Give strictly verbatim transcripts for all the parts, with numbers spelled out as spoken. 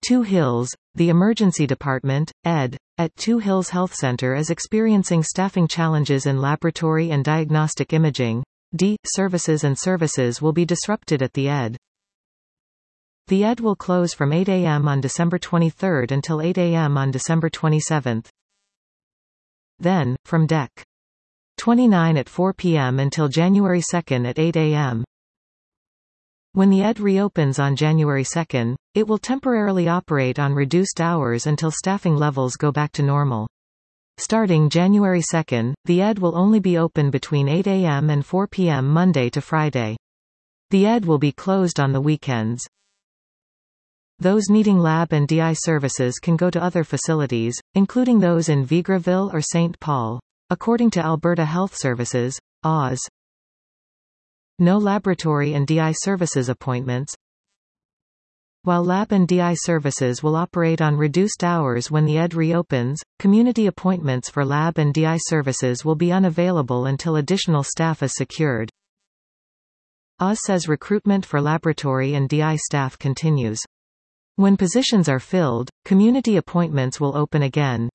Two Hills, the Emergency Department, ed. at Two Hills Health Center is experiencing staffing challenges in laboratory and diagnostic imaging. D. Services and services will be disrupted at the ed. The ed will close from eight A M on December twenty-third until eight A M on December twenty-seventh. Then, from Dec. twenty-nine at four P M until January second at eight A M When the ed reopens on January second, it will temporarily operate on reduced hours until staffing levels go back to normal. Starting January second, the ed will only be open between eight A M and four P M Monday to Friday. The ed will be closed on the weekends. Those needing lab and D I services can go to other facilities, including those in Vegreville or Saint Paul. According to Alberta Health Services, A W S. No laboratory and D I services appointments. While lab and D I services will operate on reduced hours when the ed reopens, community appointments for lab and D I services will be unavailable until additional staff is secured. A W S says recruitment for laboratory and D I staff continues. When positions are filled, community appointments will open again.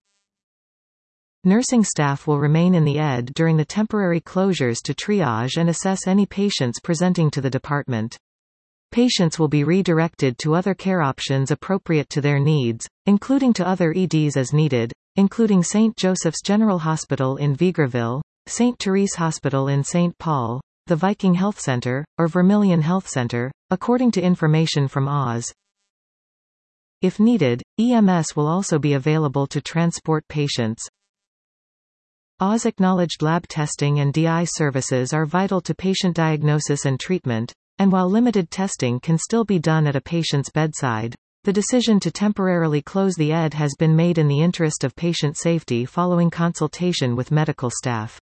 Nursing staff will remain in the ed during the temporary closures to triage and assess any patients presenting to the department. Patients will be redirected to other care options appropriate to their needs, including to other E Ds as needed, including Saint Joseph's General Hospital in Vegreville, Saint Therese Hospital in Saint Paul, the Viking Health Center, or Vermilion Health Center, according to information from A W S. If needed, E M S will also be available to transport patients. A W S acknowledged lab testing and D I services are vital to patient diagnosis and treatment, and while limited testing can still be done at a patient's bedside, the decision to temporarily close the ed has been made in the interest of patient safety following consultation with medical staff.